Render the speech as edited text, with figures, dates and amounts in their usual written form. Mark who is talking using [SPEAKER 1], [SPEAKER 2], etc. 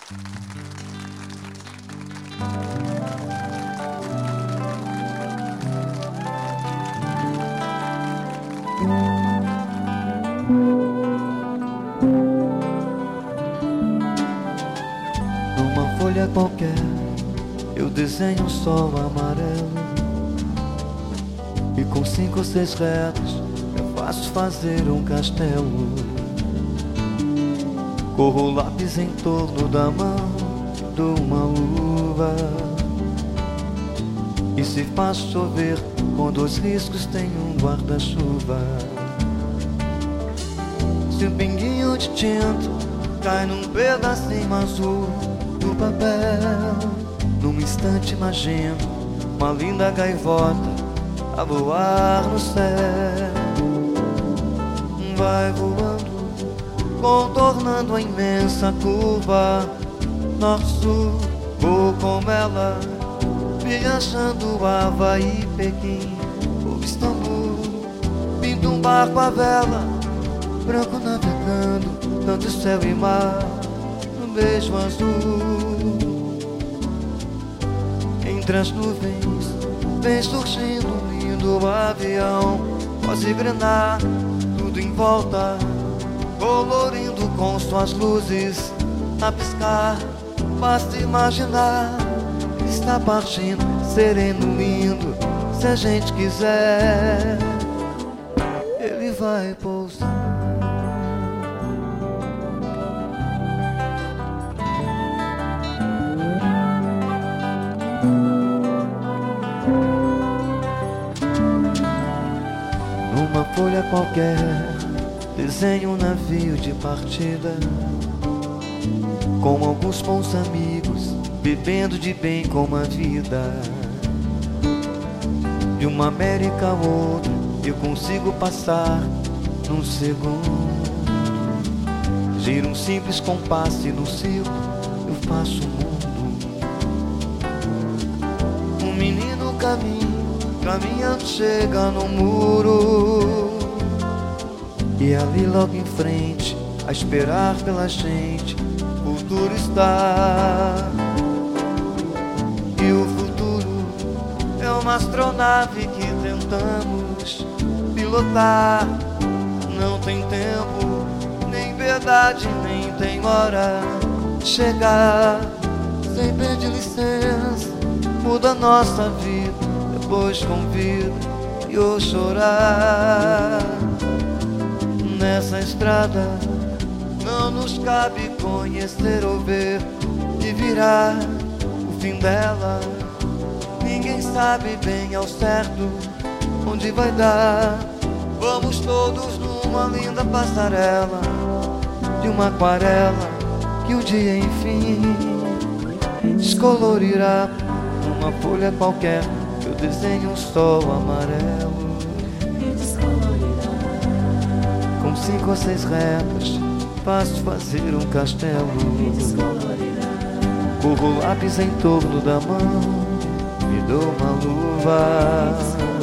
[SPEAKER 1] Numa folha qualquer eu desenho um sol amarelo, e com 5 ou 6 retas eu faço fazer um castelo. Corro o lápis em torno da mão, dou uma luva, e se faz chover com 2 riscos tem um guarda-chuva. Se um pinguinho de tinta cai num pedacinho azul do papel, num instante imagino uma linda gaivota a voar no céu. Vai voando, contornando a imensa curva norte-sul, vou com ela, viajando Havaí, Pequim ou Istambul. Pinto um barco à vela, branco navegando, tanto céu e mar, no beijo azul. Entre as nuvens vem surgindo um lindo avião, voz e grenar, tudo em volta, colorindo com suas luzes a piscar. Basta imaginar que está partindo, sereno, lindo. Se a gente quiser, ele vai pousar. Numa folha qualquer desenho um navio de partida, com alguns bons amigos, bebendo de bem com a vida. De uma América a outra eu consigo passar num segundo. Giro um simples compasso e no circo eu faço o mundo. Um menino caminhando chega no muro, e ali logo em frente, a esperar pela gente, o futuro está. E o futuro é uma astronave que tentamos pilotar. Não tem tempo, nem verdade, nem tem hora de chegar. Sem pedir licença, muda nossa vida, depois convida e eu chorar. Nessa estrada não nos cabe conhecer ou ver que virá o fim dela. Ninguém sabe bem ao certo onde vai dar. Vamos todos numa linda passarela de uma aquarela que um dia enfim descolorirá. Numa folha qualquer eu desenho um sol amarelo, com 5 ou 6 retas faço fazer um castelo. Corro o lápis em torno da mão, me dou uma luva,